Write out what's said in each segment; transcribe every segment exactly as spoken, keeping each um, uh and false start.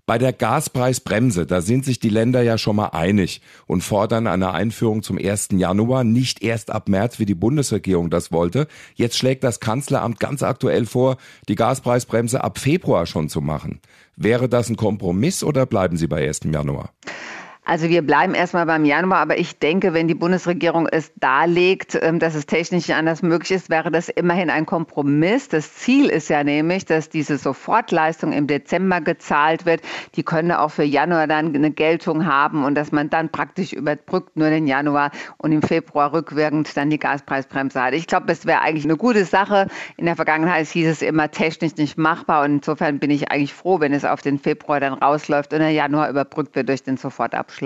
Bei der Gaspreisbremse, da sind sich die Länder ja schon mal einig und fordern eine Einführung zum ersten Januar, nicht erst ab März, wie die Bundesregierung das wollte. Jetzt schlägt das Kanzleramt ganz aktuell vor, die Gaspreisbremse ab Februar schon zu machen. Wäre das ein Kompromiss oder bleiben Sie bei ersten Januar? Also wir bleiben erstmal beim Januar, aber ich denke, wenn die Bundesregierung es darlegt, dass es technisch nicht anders möglich ist, wäre das immerhin ein Kompromiss. Das Ziel ist ja nämlich, dass diese Sofortleistung im Dezember gezahlt wird. Die können auch für Januar dann eine Geltung haben und dass man dann praktisch überbrückt nur den Januar und im Februar rückwirkend dann die Gaspreisbremse hat. Ich glaube, das wäre eigentlich eine gute Sache. In der Vergangenheit hieß es immer technisch nicht machbar und insofern bin ich eigentlich froh, wenn es auf den Februar dann rausläuft und der Januar überbrückt wird durch den Sofortabschlag.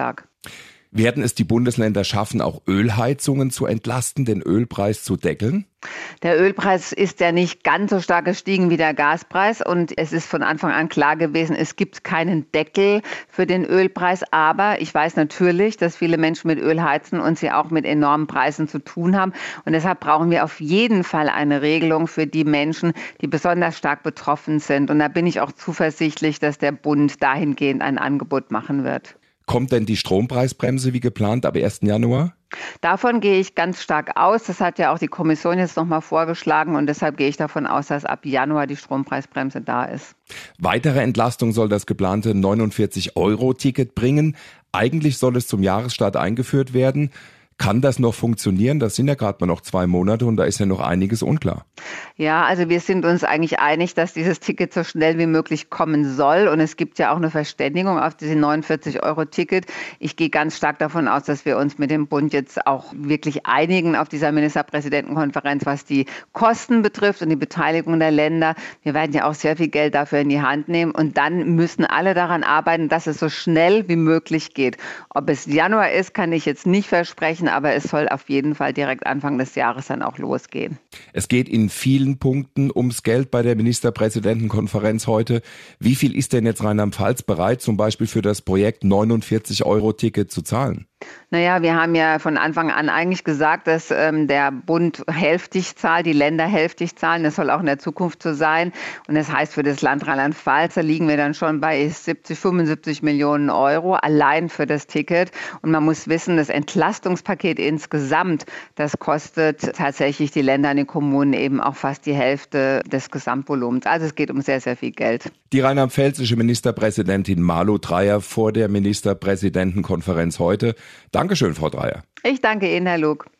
Werden es die Bundesländer schaffen, auch Ölheizungen zu entlasten, den Ölpreis zu deckeln? Der Ölpreis ist ja nicht ganz so stark gestiegen wie der Gaspreis und es ist von Anfang an klar gewesen, es gibt keinen Deckel für den Ölpreis. Aber ich weiß natürlich, dass viele Menschen mit Öl heizen und sie auch mit enormen Preisen zu tun haben. Und deshalb brauchen wir auf jeden Fall eine Regelung für die Menschen, die besonders stark betroffen sind. Und da bin ich auch zuversichtlich, dass der Bund dahingehend ein Angebot machen wird. Kommt denn die Strompreisbremse wie geplant ab ersten Januar? Davon gehe ich ganz stark aus. Das hat ja auch die Kommission jetzt nochmal vorgeschlagen und deshalb gehe ich davon aus, dass ab Januar die Strompreisbremse da ist. Weitere Entlastung soll das geplante neunundvierzig Euro Ticket bringen. Eigentlich soll es zum Jahresstart eingeführt werden. Kann das noch funktionieren? Das sind ja gerade mal noch zwei Monate und da ist ja noch einiges unklar. Ja, also wir sind uns eigentlich einig, dass dieses Ticket so schnell wie möglich kommen soll. Und es gibt ja auch eine Verständigung auf diese neunundvierzig Euro Ticket. Ich gehe ganz stark davon aus, dass wir uns mit dem Bund jetzt auch wirklich einigen auf dieser Ministerpräsidentenkonferenz, was die Kosten betrifft und die Beteiligung der Länder. Wir werden ja auch sehr viel Geld dafür in die Hand nehmen. Und dann müssen alle daran arbeiten, dass es so schnell wie möglich geht. Ob es Januar ist, kann ich jetzt nicht versprechen. Aber es soll auf jeden Fall direkt Anfang des Jahres dann auch losgehen. Es geht in vielen Punkten ums Geld bei der Ministerpräsidentenkonferenz heute. Wie viel ist denn jetzt Rheinland-Pfalz bereit, zum Beispiel für das Projekt neunundvierzig Euro Ticket zu zahlen? Naja, wir haben ja von Anfang an eigentlich gesagt, dass ähm, der Bund hälftig zahlt, die Länder hälftig zahlen. Das soll auch in der Zukunft so sein. Und das heißt, für das Land Rheinland-Pfalz, da liegen wir dann schon bei siebzig, fünfundsiebzig Millionen Euro allein für das Ticket. Und man muss wissen, das Entlastungspaket insgesamt, das kostet tatsächlich die Länder und die Kommunen eben auch fast die Hälfte des Gesamtvolumens. Also es geht um sehr, sehr viel Geld. Die rheinland-pfälzische Ministerpräsidentin Malu Dreyer vor der Ministerpräsidentenkonferenz heute. Dankeschön, Frau Dreyer. Ich danke Ihnen, Herr Lug.